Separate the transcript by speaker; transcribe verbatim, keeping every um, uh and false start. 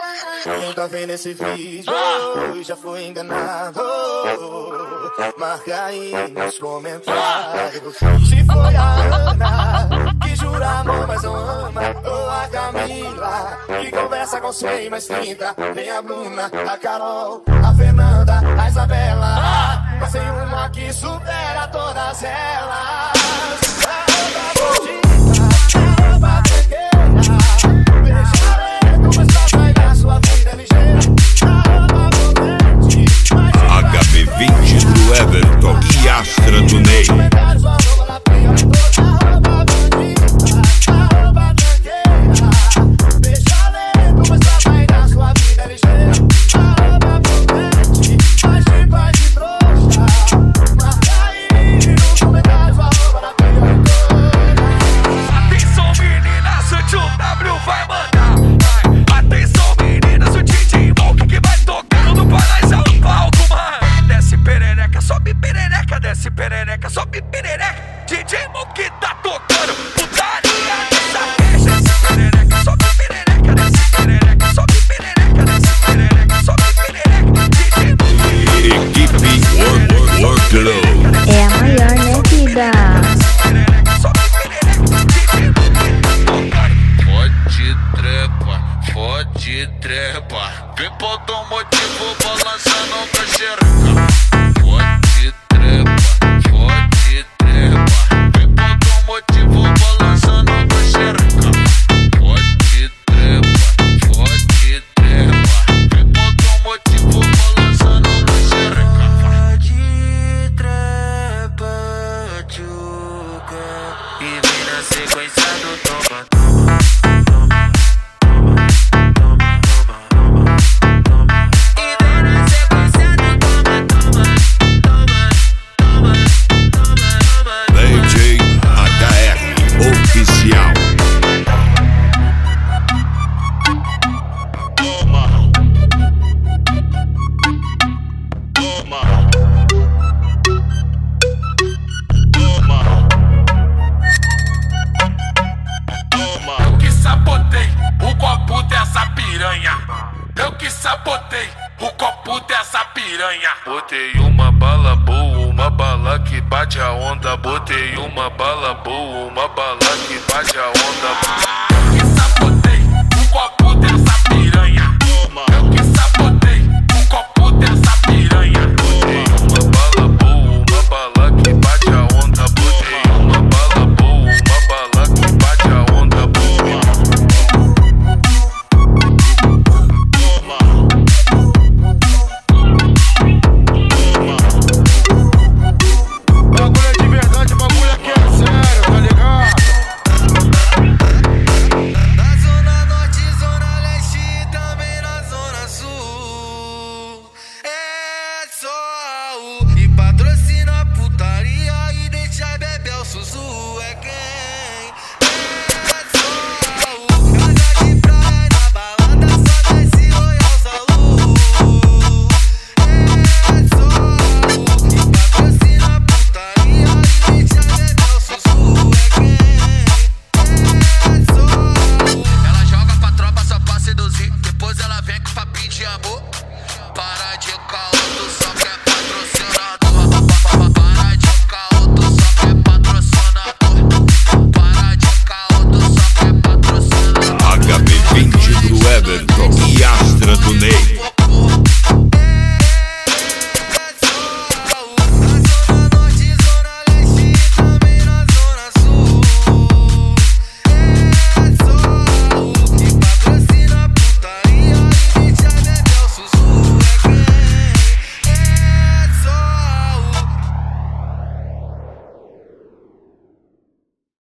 Speaker 1: Quem tá vendo esse vídeo já foi enganado. Marca aí nos comentários se foi a Ana que jura amor, mas não ama, ou a Camila que conversa com cem mais trinta. Tem a Bruna, a Carol, a Fernanda, a Isabela, mas tem uma que supera todas elas.
Speaker 2: H B vinte do Everton e Astra do Ney.
Speaker 3: Desce perereca, sobe perereca, D J Monkey tá tocando putaria nessa festa. Desce perereca, sobe perereca, desce perereca, sobe perereca, desce perereca, sobe perereca, D J Monkey.
Speaker 2: Equipe Work Workload
Speaker 4: é a maior, né, vida?
Speaker 3: Fode trepa, fode trepa, vem pro automotivo balançando pra xereca. Fode trepa, fode trepa, vem pro automotivo balançando pra xereca. Fode trepa, fode trepa, vem pro automotivo balançando pra xereca. Fode trepa, tchuca, e vem na sequência do toma, toma. Eu que sabotei o copo dessa piranha. Botei uma bala boa, uma bala que bate a onda. Botei uma bala boa, uma bala que bate a onda.